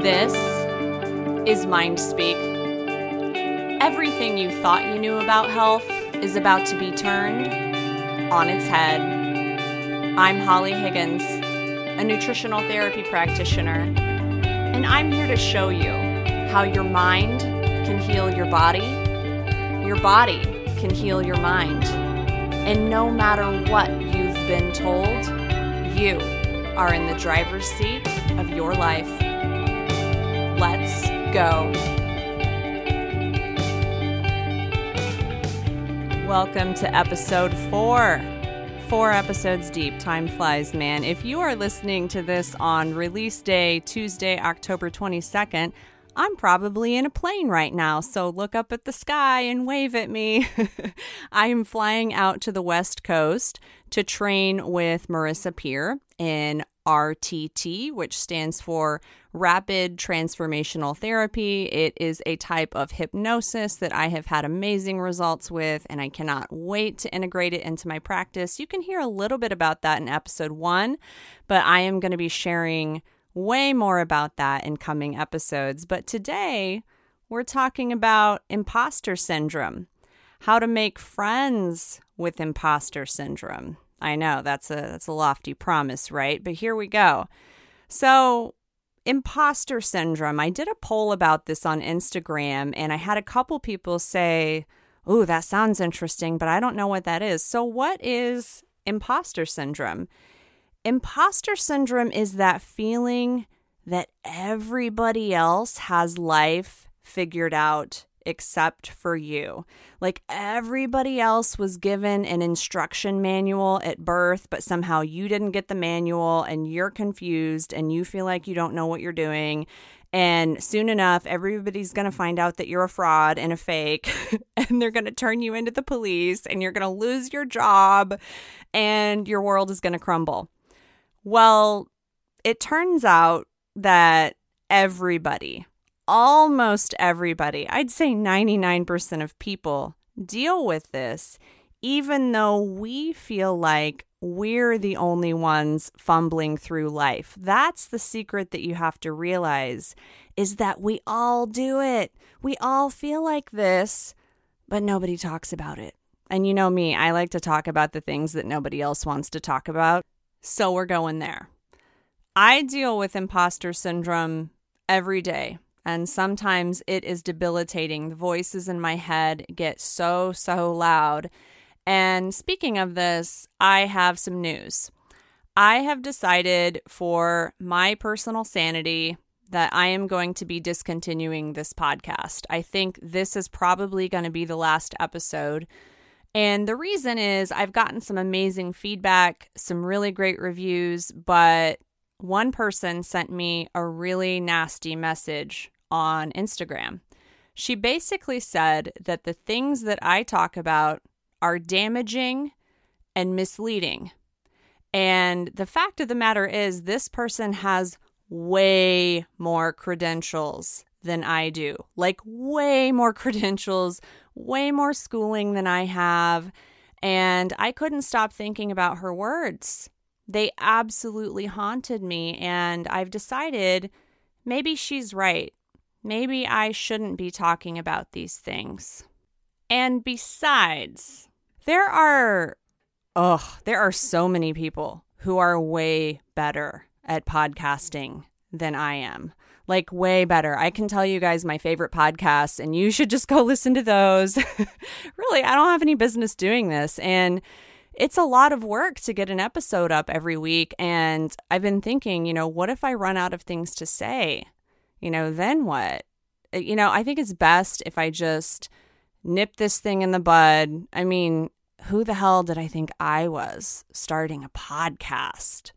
This is Mind Speak. Everything you thought you knew about health is about to be turned on its head. I'm Holly Higgins, a nutritional therapy practitioner, and I'm here to show you how your mind can heal your body can heal your mind, and no matter what you've been told, you are in the driver's seat of your life. Let's go. Welcome to episode 4. 4 episodes deep. Time flies, man. If you are listening to this on release day, Tuesday, October 22nd, I'm probably in a plane right now, so look up at the sky and wave at me. I am flying out to the West Coast to train with Marissa Peer in RTT, which stands for Rapid Transformational Therapy. It is a type of hypnosis that I have had amazing results with, and I cannot wait to integrate it into my practice. You can hear a little bit about that in episode 1, but I am going to be sharing way more about that in coming episodes. But today, we're talking about imposter syndrome, how to make friends with imposter syndrome. I know that's a lofty promise, right? But here we go. So, imposter syndrome. I did a poll about this on Instagram, and I had a couple people say, "Oh, that sounds interesting, but I don't know what that is." So, what is imposter syndrome? Imposter syndrome is that feeling that everybody else has life figured out except for you. Like everybody else was given an instruction manual at birth, but somehow you didn't get the manual and you're confused and you feel like you don't know what you're doing. And soon enough, everybody's going to find out that you're a fraud and a fake, and they're going to turn you into the police, and you're going to lose your job, and your world is going to crumble. Well, it turns out that everybody, almost everybody, I'd say 99% of people deal with this, even though we feel like we're the only ones fumbling through life. That's the secret that you have to realize, is that we all do it. We all feel like this, but nobody talks about it. And you know me, I like to talk about the things that nobody else wants to talk about. So we're going there. I deal with imposter syndrome every day, and sometimes it is debilitating. The voices in my head get so loud. And speaking of this, I have some news. I have decided for my personal sanity that I am going to be discontinuing this podcast. I think this is probably going to be the last episode. And the reason is I've gotten some amazing feedback, some really great reviews, but one person sent me a really nasty message on Instagram. She basically said that the things that I talk about are damaging and misleading. And the fact of the matter is, this person has way more credentials than I do. Like way more credentials, way more schooling than I have. And I couldn't stop thinking about her words. They absolutely haunted me. And I've decided maybe she's right. Maybe I shouldn't be talking about these things. And besides, there are so many people who are way better at podcasting than I am. Like way better. I can tell you guys my favorite podcasts, and you should just go listen to those. Really, I don't have any business doing this. And it's a lot of work to get an episode up every week. And I've been thinking, what if I run out of things to say? Then what? I think it's best if I just nip this thing in the bud. I mean, who the hell did I think I was starting a podcast?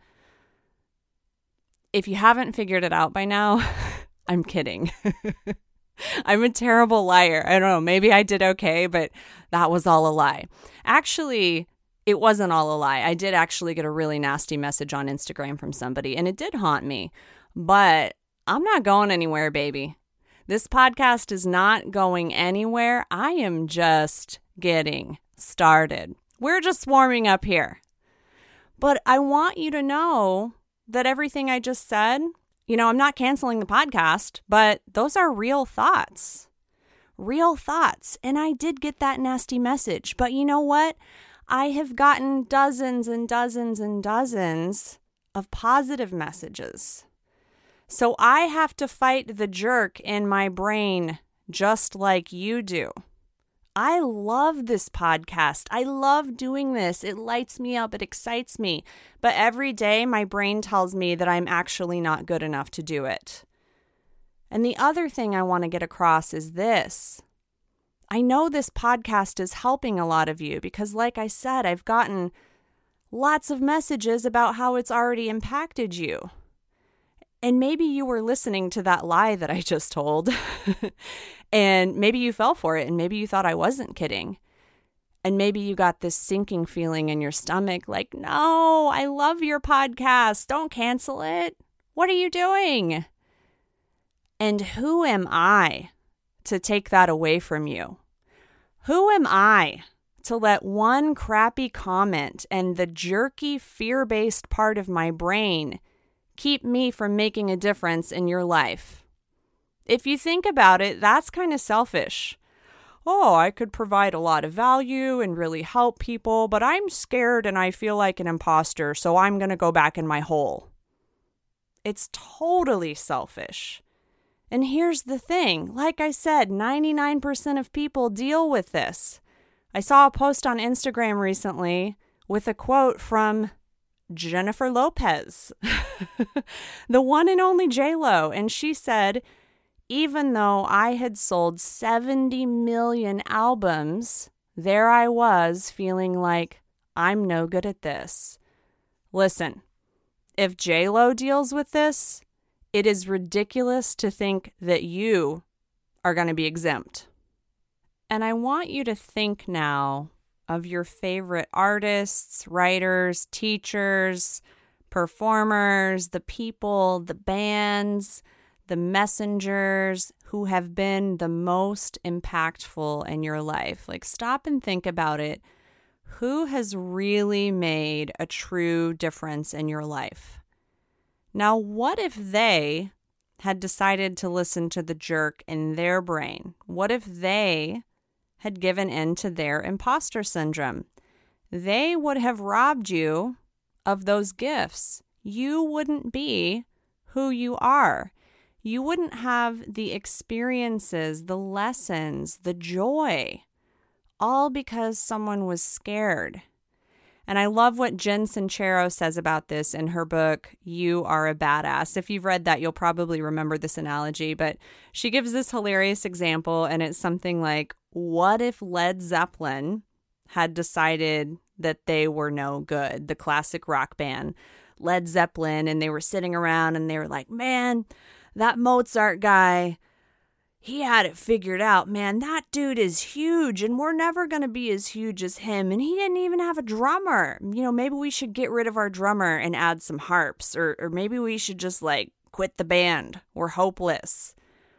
If you haven't figured it out by now, I'm kidding. I'm a terrible liar. I don't know. Maybe I did okay, but that was all a lie. Actually, it wasn't all a lie. I did actually get a really nasty message on Instagram from somebody, and it did haunt me. But I'm not going anywhere, baby. This podcast is not going anywhere. I am just getting started. We're just warming up here. But I want you to know that everything I just said, I'm not canceling the podcast, but those are real thoughts. Real thoughts. And I did get that nasty message. But you know what? I have gotten dozens and dozens and dozens of positive messages. So I have to fight the jerk in my brain just like you do. I love this podcast. I love doing this. It lights me up. It excites me. But every day my brain tells me that I'm actually not good enough to do it. And the other thing I want to get across is this. I know this podcast is helping a lot of you because, like I said, I've gotten lots of messages about how it's already impacted you. And maybe you were listening to that lie that I just told. And maybe you fell for it, and maybe you thought I wasn't kidding. And maybe you got this sinking feeling in your stomach like, no, I love your podcast. Don't cancel it. What are you doing? And who am I to take that away from you? Who am I to let one crappy comment and the jerky, fear-based part of my brain keep me from making a difference in your life? If you think about it, that's kind of selfish. Oh, I could provide a lot of value and really help people, but I'm scared and I feel like an imposter, so I'm going to go back in my hole. It's totally selfish. And here's the thing. Like I said, 99% of people deal with this. I saw a post on Instagram recently with a quote from Jennifer Lopez, the one and only J-Lo. And she said, even though I had sold 70 million albums, there I was feeling like I'm no good at this. Listen, if J-Lo deals with this, it is ridiculous to think that you are going to be exempt. And I want you to think now of your favorite artists, writers, teachers, performers, the people, the bands, the messengers who have been the most impactful in your life. Like, stop and think about it. Who has really made a true difference in your life? Now, what if they had decided to listen to the jerk in their brain? What if they had given in to their imposter syndrome? They would have robbed you of those gifts. You wouldn't be who you are. You wouldn't have the experiences, the lessons, the joy, all because someone was scared. And I love what Jen Sincero says about this in her book, You Are a Badass. If you've read that, you'll probably remember this analogy, but she gives this hilarious example, and it's something like, what if Led Zeppelin had decided that they were no good, the classic rock band, Led Zeppelin, and they were sitting around and they were like, man, that Mozart guy, he had it figured out, man. That dude is huge, and we're never going to be as huge as him. And he didn't even have a drummer. Maybe we should get rid of our drummer and add some harps. Or maybe we should just, quit the band. We're hopeless.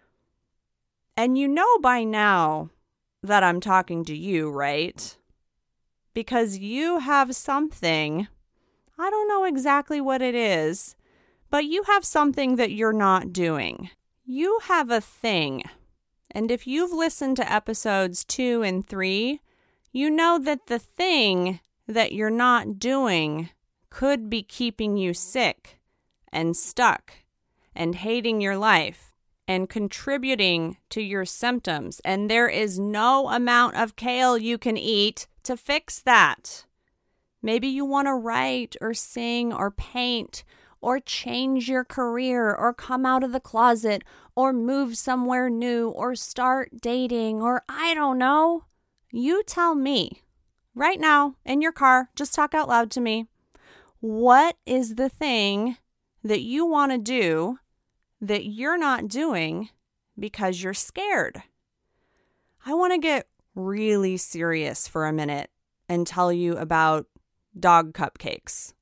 And you know by now that I'm talking to you, right? Because you have something, I don't know exactly what it is, but you have something that you're not doing. You have a thing, and if you've listened to episodes 2 and 3, you know that the thing that you're not doing could be keeping you sick and stuck and hating your life and contributing to your symptoms, and there is no amount of kale you can eat to fix that. Maybe you want to write or sing or paint or change your career, or come out of the closet, or move somewhere new, or start dating, or I don't know. You tell me, right now, in your car, just talk out loud to me. What is the thing that you want to do that you're not doing because you're scared? I want to get really serious for a minute and tell you about dog cupcakes.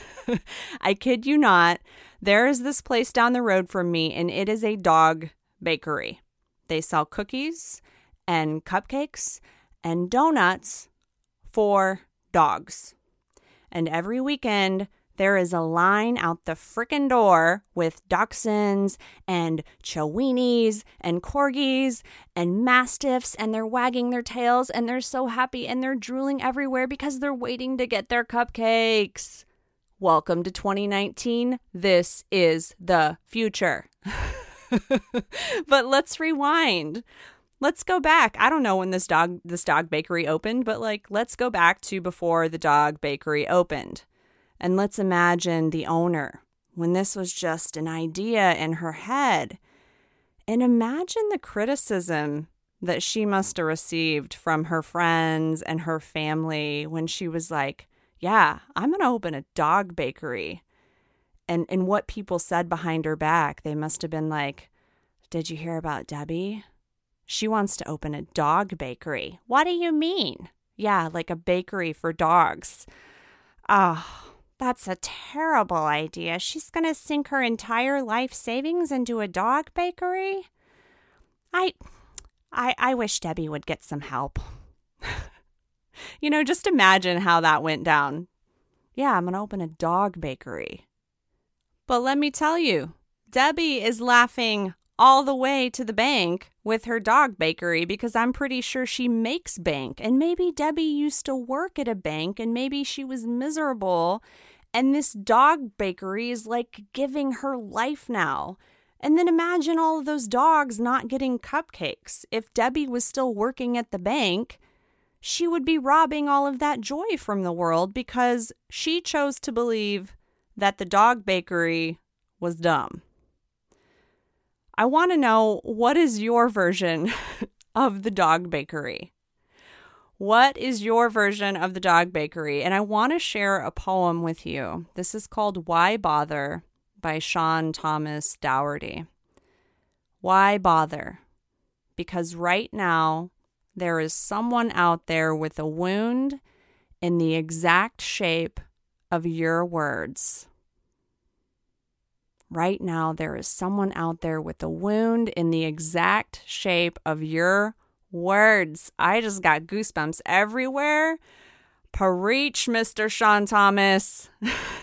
I kid you not, there is this place down the road from me, and it is a dog bakery. They sell cookies and cupcakes and donuts for dogs. And every weekend, there is a line out the frickin' door with dachshunds and Chiweenies and corgis and mastiffs, and they're wagging their tails and they're so happy and they're drooling everywhere because they're waiting to get their cupcakes. Welcome to 2019. This is the future. But let's rewind. Let's go back. I don't know when this dog bakery opened, but let's go back to before the dog bakery opened. And let's imagine the owner when this was just an idea in her head. And imagine the criticism that she must have received from her friends and her family when she was like, yeah, I'm going to open a dog bakery. And what people said behind her back, they must have been like, did you hear about Debbie? She wants to open a dog bakery. What do you mean? Yeah, like a bakery for dogs. Oh, that's a terrible idea. She's going to sink her entire life savings into a dog bakery? I wish Debbie would get some help. Just imagine how that went down. Yeah, I'm going to open a dog bakery. But let me tell you, Debbie is laughing all the way to the bank with her dog bakery because I'm pretty sure she makes bank. And maybe Debbie used to work at a bank and maybe she was miserable. And this dog bakery is like giving her life now. And then imagine all of those dogs not getting cupcakes. If Debbie was still working at the bank, she would be robbing all of that joy from the world because she chose to believe that the dog bakery was dumb. I want to know, what is your version of the dog bakery? What is your version of the dog bakery? And I want to share a poem with you. This is called Why Bother by Sean Thomas Dougherty. Why bother? Because right now, there is someone out there with a wound in the exact shape of your words. Right now, there is someone out there with a wound in the exact shape of your words. I just got goosebumps everywhere. Preach, Mr. Sean Thomas.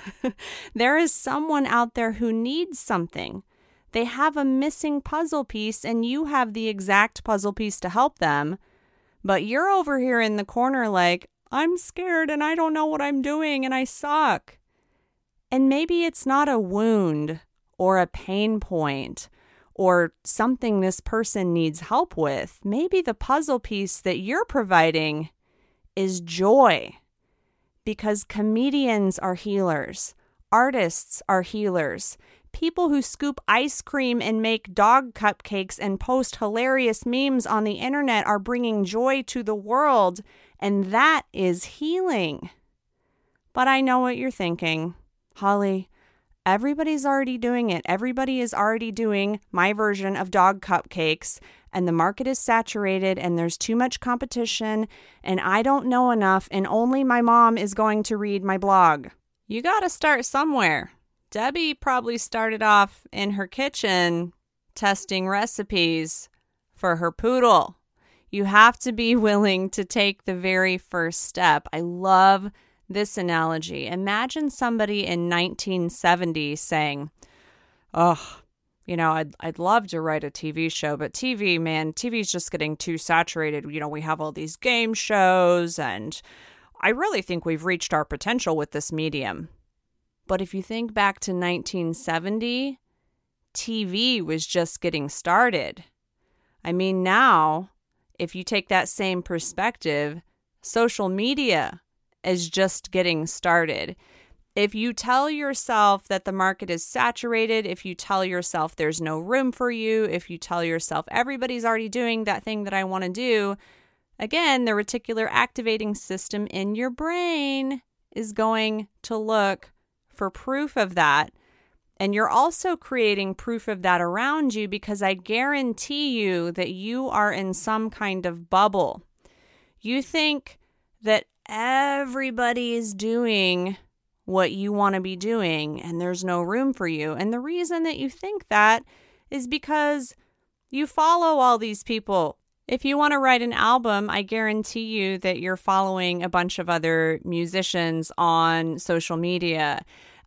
There is someone out there who needs something. They have a missing puzzle piece, and you have the exact puzzle piece to help them. But you're over here in the corner like, I'm scared and I don't know what I'm doing and I suck. And maybe it's not a wound or a pain point or something this person needs help with. Maybe the puzzle piece that you're providing is joy, because comedians are healers, artists are healers, people who scoop ice cream and make dog cupcakes and post hilarious memes on the internet are bringing joy to the world, and that is healing. But I know what you're thinking, Holly. Everybody's already doing it. Everybody is already doing my version of dog cupcakes, and the market is saturated and there's too much competition, and I don't know enough, and only my mom is going to read my blog. You got to start somewhere. Debbie probably started off in her kitchen testing recipes for her poodle. You have to be willing to take the very first step. I love this analogy. Imagine somebody in 1970 saying, oh, I'd love to write a TV show, but TV's just getting too saturated. We have all these game shows, and I really think we've reached our potential with this medium. But if you think back to 1970, TV was just getting started. I mean, now, if you take that same perspective, social media is just getting started. If you tell yourself that the market is saturated, if you tell yourself there's no room for you, if you tell yourself everybody's already doing that thing that I want to do, again, the reticular activating system in your brain is going to look for proof of that. And you're also creating proof of that around you, because I guarantee you that you are in some kind of bubble. You think that everybody is doing what you want to be doing and there's no room for you. And the reason that you think that is because you follow all these people. If you want to write an album, I guarantee you that you're following a bunch of other musicians on social media.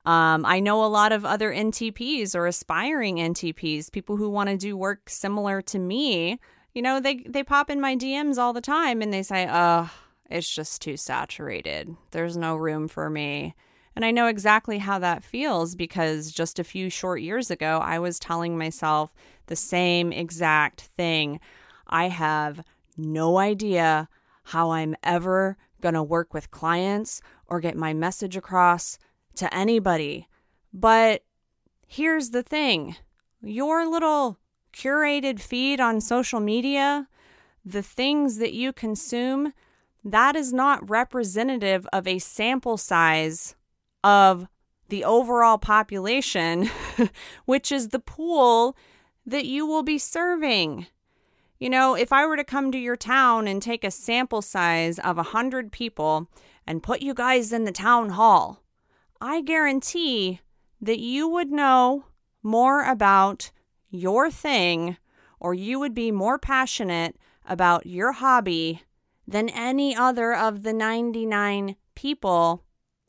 I know a lot of other NTPs or aspiring NTPs, people who want to do work similar to me. You know, they pop in my DMs all the time and they say, oh, it's just too saturated. There's no room for me. And I know exactly how that feels because just a few short years ago, I was telling myself the same exact thing. I have no idea how I'm ever going to work with clients or get my message across to anybody. But here's the thing. Your little curated feed on social media, the things that you consume, that is not representative of a sample size of the overall population, which is the pool that you will be serving. You know, if I were to come to your town and take a sample size of 100 people and put you guys in the town hall, I guarantee that you would know more about your thing, or you would be more passionate about your hobby than any other of the 99 people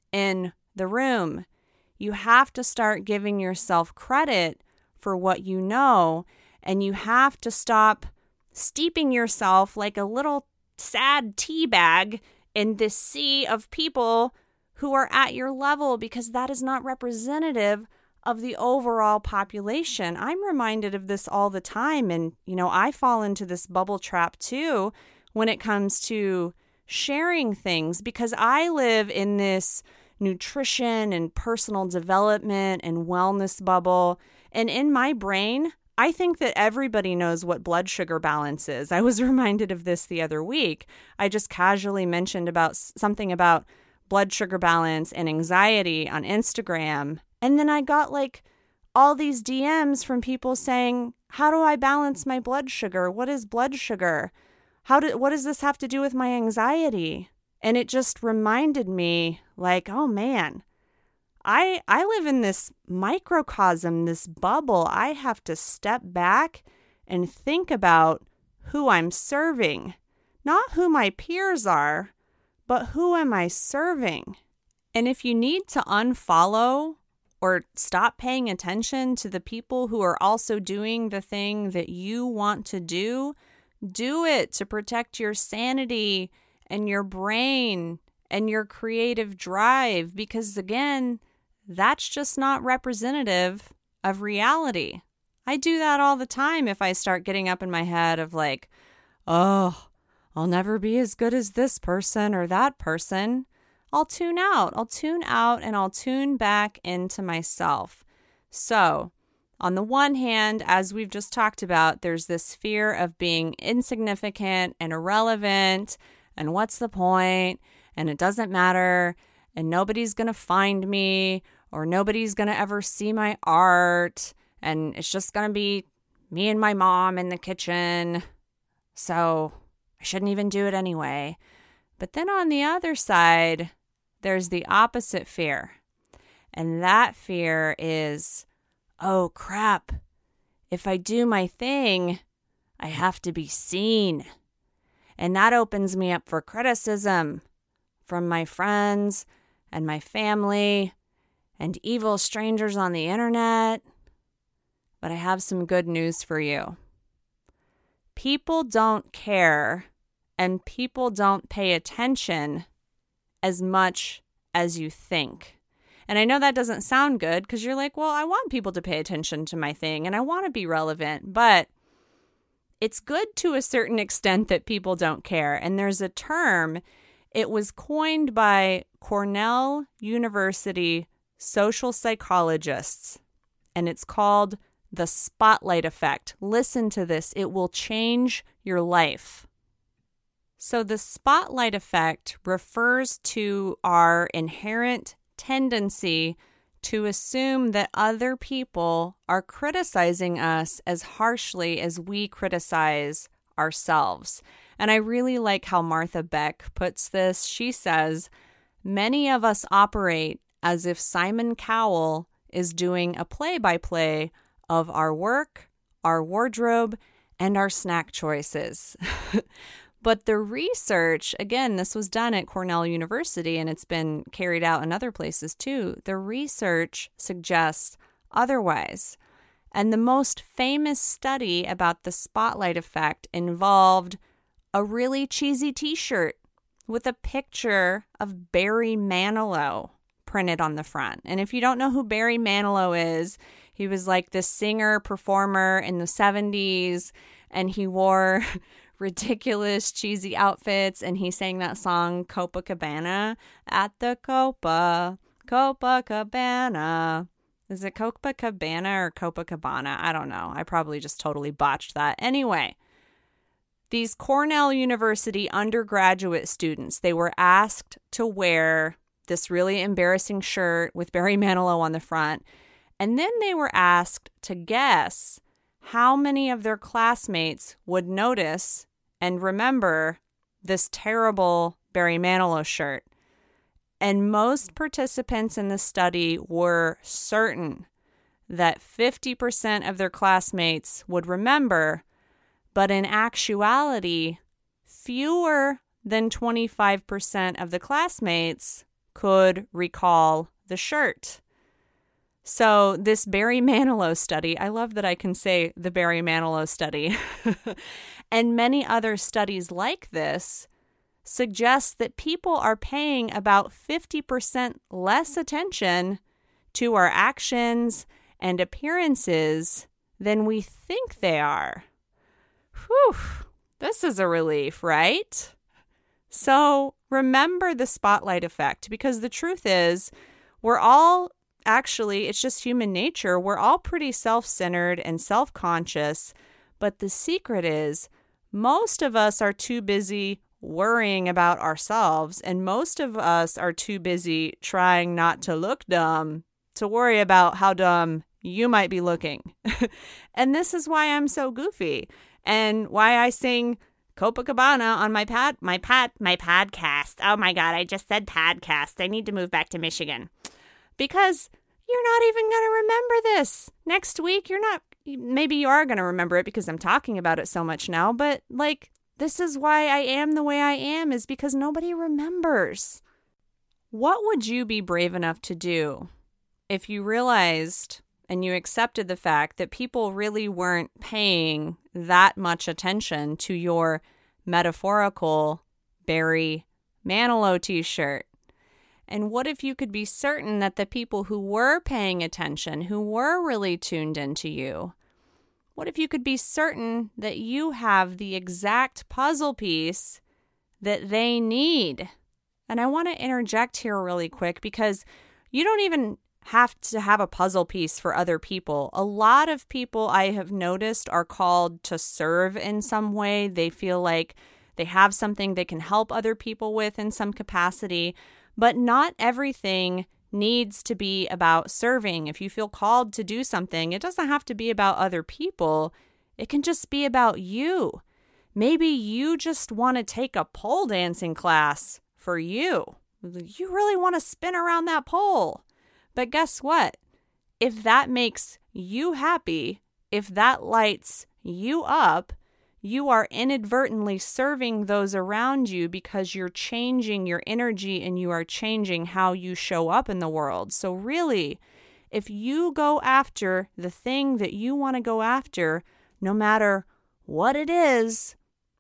in the room. You have to start giving yourself credit for what you know, and you have to stop steeping yourself like a little sad tea bag in this sea of people who are at your level, because that is not representative of the overall population. I'm reminded of this all the time. And, you know, I fall into this bubble trap too when it comes to sharing things, because I live in this nutrition and personal development and wellness bubble. And in my brain, I think that everybody knows what blood sugar balance is. I was reminded of this the other week. I just casually mentioned about something about blood sugar balance and anxiety on Instagram. And then I got like all these DMs from people saying, how do I balance my blood sugar? What is blood sugar? What does this have to do with my anxiety? And it just reminded me like, oh man, I live in this microcosm, this bubble. I have to step back and think about who I'm serving, not who my peers are, but who am I serving? And if you need to unfollow or stop paying attention to the people who are also doing the thing that you want to do it to protect your sanity and your brain and your creative drive, because again, that's just not representative of reality. I do that all the time if I start getting up in my head of like, oh, I'll never be as good as this person or that person. I'll tune out and I'll tune back into myself. So, on the one hand, as we've just talked about, there's this fear of being insignificant and irrelevant, and what's the point, and it doesn't matter, and nobody's going to find me, or nobody's going to ever see my art, and it's just going to be me and my mom in the kitchen, so I shouldn't even do it anyway. But then on the other side, there's the opposite fear. And that fear is, oh crap, if I do my thing, I have to be seen. And that opens me up for criticism from my friends and my family and evil strangers on the internet. But I have some good news for you. People don't care and people don't pay attention as much as you think. And I know that doesn't sound good because you're like, well, I want people to pay attention to my thing and I want to be relevant, but it's good to a certain extent that people don't care. And there's a term, it was coined by Cornell University social psychologists, and it's called the spotlight effect. Listen to this. It will change your life. So the spotlight effect refers to our inherent tendency to assume that other people are criticizing us as harshly as we criticize ourselves. And I really like how Martha Beck puts this. She says, many of us operate as if Simon Cowell is doing a play-by-play of our work, our wardrobe, and our snack choices. But the research, again, this was done at Cornell University and it's been carried out in other places too. The research suggests otherwise. And the most famous study about the spotlight effect involved a really cheesy t-shirt with a picture of Barry Manilow printed on the front. And if you don't know who Barry Manilow is, he was like this singer, performer in the 70s, and he wore ridiculous, cheesy outfits, and he sang that song Copacabana at the Copacabana. Is it Copacabana or Copacabana? I don't know. I probably just totally botched that. Anyway, these Cornell University undergraduate students, they were asked to wear this really embarrassing shirt with Barry Manilow on the front, and then they were asked to guess how many of their classmates would notice and remember this terrible Barry Manilow shirt. And most participants in the study were certain that 50% of their classmates would remember, but in actuality, fewer than 25% of the classmates could recall the shirt. So this Barry Manilow study, I love that I can say the Barry Manilow study, and many other studies like this suggest that people are paying about 50% less attention to our actions and appearances than we think they are. Whew, this is a relief, right? So remember the spotlight effect, because the truth is, it's just human nature. We're all pretty self-centered and self-conscious, but the secret is most of us are too busy worrying about ourselves, and most of us are too busy trying not to look dumb to worry about how dumb you might be looking. And this is why I'm so goofy and why I sing Copacabana on my podcast. Oh my God, I just said podcast. I need to move back to Michigan. Because you're not even going to remember this. Next week, maybe you are going to remember it because I'm talking about it so much now, but this is why I am the way I am, is because nobody remembers. What would you be brave enough to do if you realized and you accepted the fact that people really weren't paying that much attention to your metaphorical Barry Manilow t-shirt? And what if you could be certain that the people who were paying attention, who were really tuned into you, what if you could be certain that you have the exact puzzle piece that they need? And I want to interject here really quick, because you don't even have to have a puzzle piece for other people. A lot of people I have noticed are called to serve in some way. They feel like they have something they can help other people with in some capacity, but not everything needs to be about serving. If you feel called to do something, it doesn't have to be about other people. It can just be about you. Maybe you just want to take a pole dancing class for you. You really want to spin around that pole. But guess what? If that makes you happy, if that lights you up, you are inadvertently serving those around you, because you're changing your energy and you are changing how you show up in the world. So really, if you go after the thing that you want to go after, no matter what it is,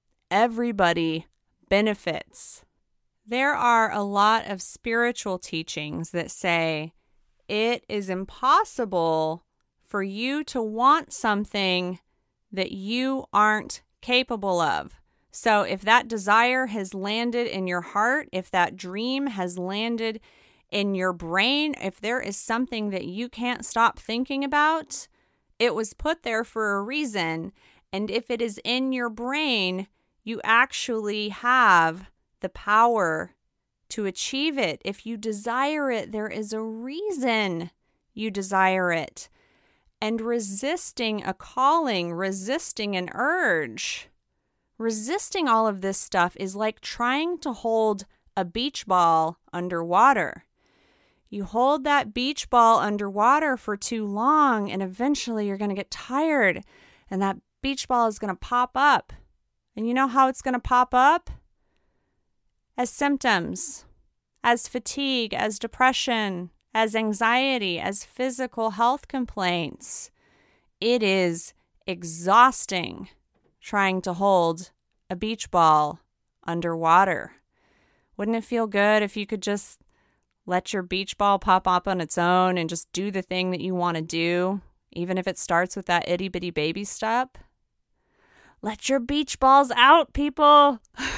everybody benefits. There are a lot of spiritual teachings that say it is impossible for you to want something that you aren't capable of. So if that desire has landed in your heart, if that dream has landed in your brain, if there is something that you can't stop thinking about, it was put there for a reason. And if it is in your brain, you actually have the power to achieve it. If you desire it, there is a reason you desire it. And resisting a calling, resisting an urge, resisting all of this stuff is like trying to hold a beach ball underwater. You hold that beach ball underwater for too long, and eventually you're going to get tired, and that beach ball is going to pop up, And you know how it's going to pop up? As symptoms, as fatigue, as depression, as anxiety, as physical health complaints. It is exhausting trying to hold a beach ball underwater. Wouldn't it feel good if you could just let your beach ball pop up on its own and just do the thing that you want to do, even if it starts with that itty bitty baby step? Let your beach balls out, people.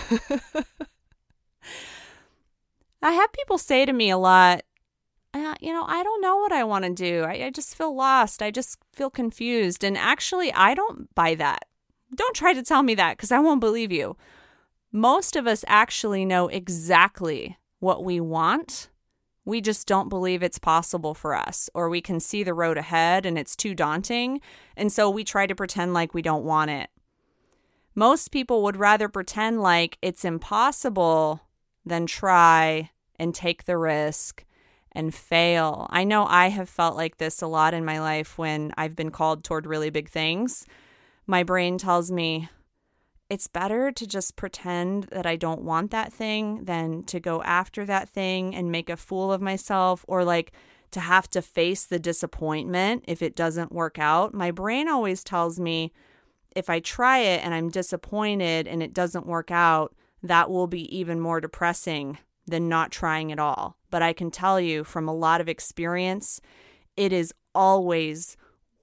I have people say to me a lot, I don't know what I want to do. I just feel lost. I just feel confused. And actually, I don't buy that. Don't try to tell me that because I won't believe you. Most of us actually know exactly what we want. We just don't believe it's possible for us, or we can see the road ahead and it's too daunting. And so we try to pretend like we don't want it. Most people would rather pretend like it's impossible than try and take the risk and fail. I know I have felt like this a lot in my life when I've been called toward really big things. My brain tells me it's better to just pretend that I don't want that thing than to go after that thing and make a fool of myself, or like to have to face the disappointment if it doesn't work out. My brain always tells me if I try it and I'm disappointed and it doesn't work out, that will be even more depressing than not trying at all. But I can tell you from a lot of experience, it is always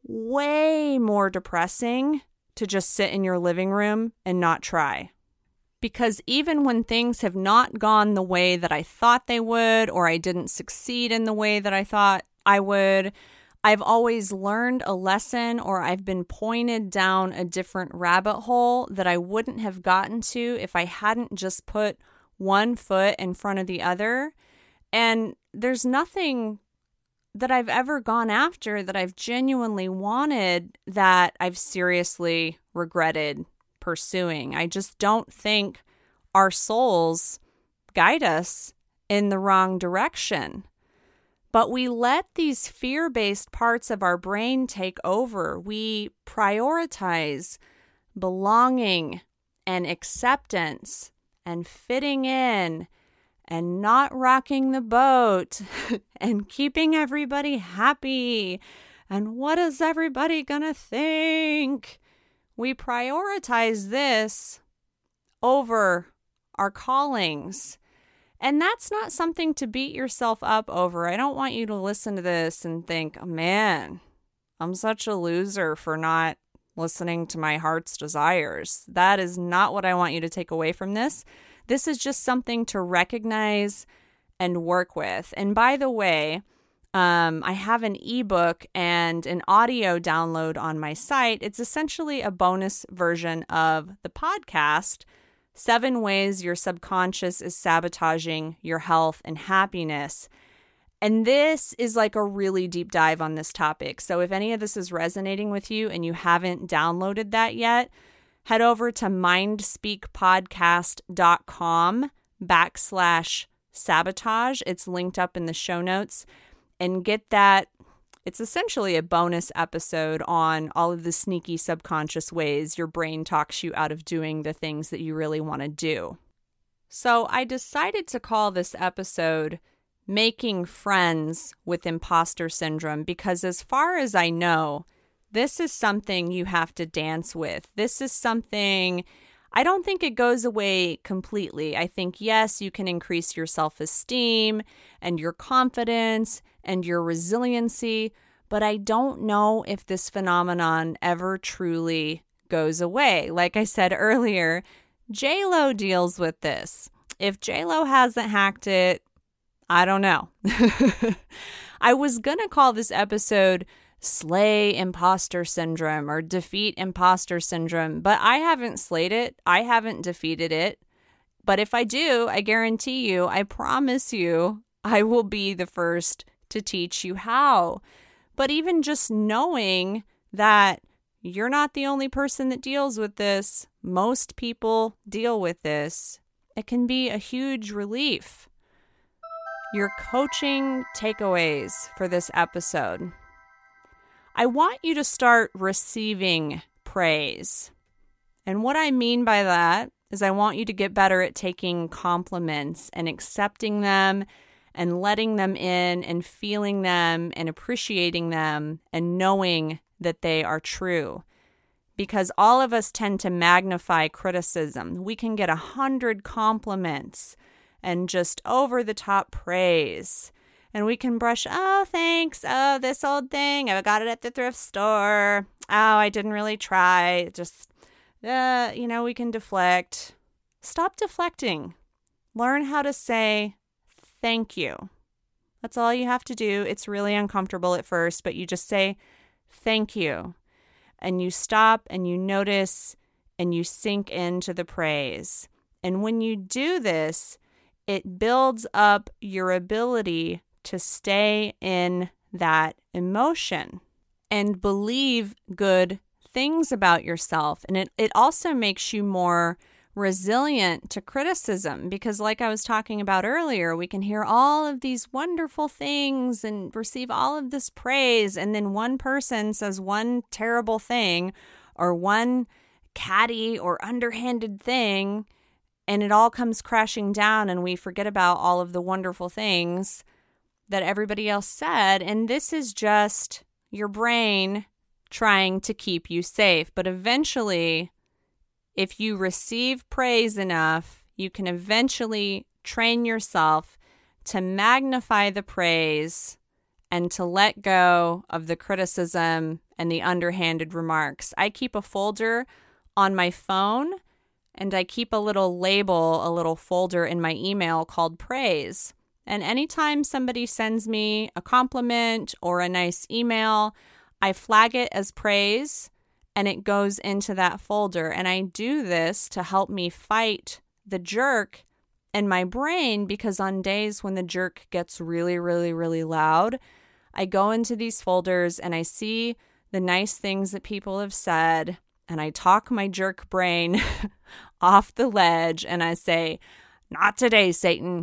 way more depressing to just sit in your living room and not try. Because even when things have not gone the way that I thought they would, or I didn't succeed in the way that I thought I would, I've always learned a lesson, or I've been pointed down a different rabbit hole that I wouldn't have gotten to if I hadn't just put one foot in front of the other. And there's nothing that I've ever gone after that I've genuinely wanted that I've seriously regretted pursuing. I just don't think our souls guide us in the wrong direction. But we let these fear-based parts of our brain take over. We prioritize belonging and acceptance and fitting in and not rocking the boat and keeping everybody happy. And what is everybody gonna think? We prioritize this over our callings. And that's not something to beat yourself up over. I don't want you to listen to this and think, oh, man, I'm such a loser for not listening to my heart's desires. That is not what I want you to take away from this. This is just something to recognize and work with. And by the way, I have an ebook and an audio download on my site. It's essentially a bonus version of the podcast, 7 Ways Your Subconscious is Sabotaging Your Health and Happiness. And this is like a really deep dive on this topic. So if any of this is resonating with you and you haven't downloaded that yet, head over to mindspeakpodcast.com/sabotage. It's linked up in the show notes, and get that. It's essentially a bonus episode on all of the sneaky subconscious ways your brain talks you out of doing the things that you really want to do. So I decided to call this episode Making Friends with Imposter Syndrome because, as far as I know, this is something you have to dance with. This is something, I don't think it goes away completely. I think, yes, you can increase your self-esteem and your confidence and your resiliency, but I don't know if this phenomenon ever truly goes away. Like I said earlier, J-Lo deals with this. If J-Lo hasn't hacked it, I don't know. I was going to call this episode Slay Imposter Syndrome or Defeat Imposter Syndrome, but I haven't slayed it. I haven't defeated it. But if I do, I guarantee you, I promise you, I will be the first to teach you how. But even just knowing that you're not the only person that deals with this, most people deal with this, it can be a huge relief. Your coaching takeaways for this episode. I want you to start receiving praise. And what I mean by that is I want you to get better at taking compliments and accepting them and letting them in and feeling them and appreciating them and knowing that they are true. Because all of us tend to magnify criticism. We can get 100 compliments and just over-the-top praise. And we can brush, oh, thanks, oh, this old thing, I got it at the thrift store. Oh, I didn't really try, just, we can deflect. Stop deflecting. Learn how to say thank you. That's all you have to do. It's really uncomfortable at first, but you just say thank you. And you stop and you notice and you sink into the praise. And when you do this, it builds up your ability to stay in that emotion and believe good things about yourself. And it also makes you more resilient to criticism because, like I was talking about earlier, we can hear all of these wonderful things and receive all of this praise, and then one person says one terrible thing or one catty or underhanded thing, and it all comes crashing down and we forget about all of the wonderful things that everybody else said. And this is just your brain trying to keep you safe. But eventually, if you receive praise enough, you can eventually train yourself to magnify the praise and to let go of the criticism and the underhanded remarks. I keep a folder on my phone, and I keep a little folder in my email called praise. And anytime somebody sends me a compliment or a nice email, I flag it as praise and it goes into that folder. And I do this to help me fight the jerk in my brain, because on days when the jerk gets really, really, really loud, I go into these folders and I see the nice things that people have said, and I talk my jerk brain off the ledge and I say, not today, Satan.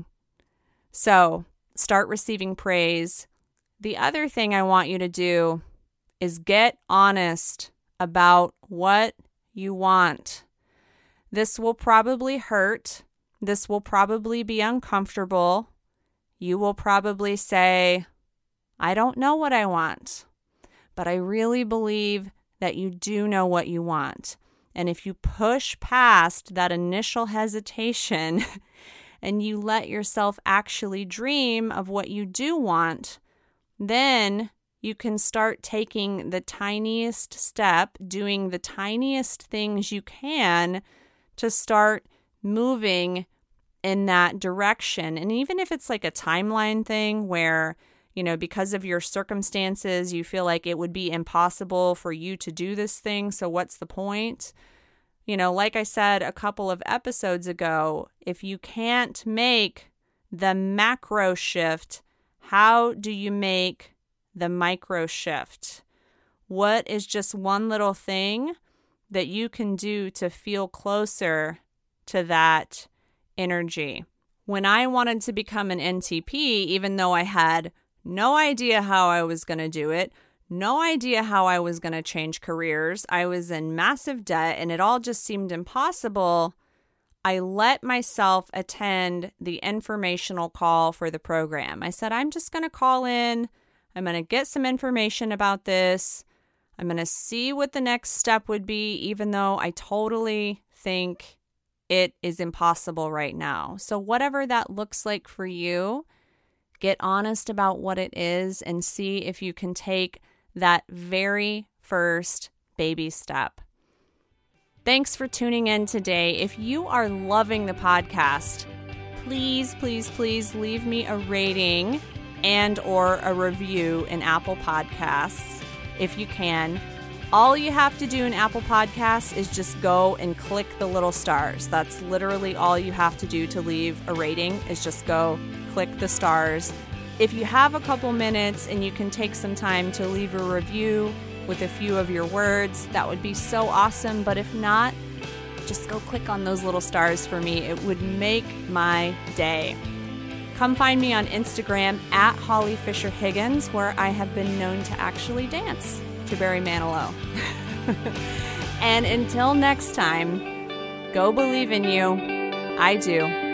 So start receiving praise. The other thing I want you to do is get honest about what you want. This will probably hurt. This will probably be uncomfortable. You will probably say, I don't know what I want, but I really believe that you do know what you want. And if you push past that initial hesitation and you let yourself actually dream of what you do want, then you can start taking the tiniest step, doing the tiniest things you can to start moving in that direction. And even if it's like a timeline thing where, because of your circumstances, you feel like it would be impossible for you to do this thing, so what's the point? Like I said a couple of episodes ago, if you can't make the macro shift, how do you make the micro shift? What is just one little thing that you can do to feel closer to that energy? When I wanted to become an NTP, even though I had no idea how I was going to do it, no idea how I was going to change careers, I was in massive debt and it all just seemed impossible, I let myself attend the informational call for the program. I said, I'm just going to call in. I'm going to get some information about this. I'm going to see what the next step would be, even though I totally think it is impossible right now. So whatever that looks like for you, get honest about what it is and see if you can take that very first baby step. Thanks for tuning in today. If you are loving the podcast, please, please, please leave me a rating and or a review in Apple Podcasts if you can. All you have to do in Apple Podcasts is just go and click the little stars. That's literally all you have to do to leave a rating, is just go click the stars. If you have a couple minutes and you can take some time to leave a review with a few of your words, that would be so awesome. But if not, just go click on those little stars for me. It would make my day. Come find me on Instagram at Holly Fisher Higgins, where I have been known to actually dance to Barry Manilow. And until next time, go believe in you. I do.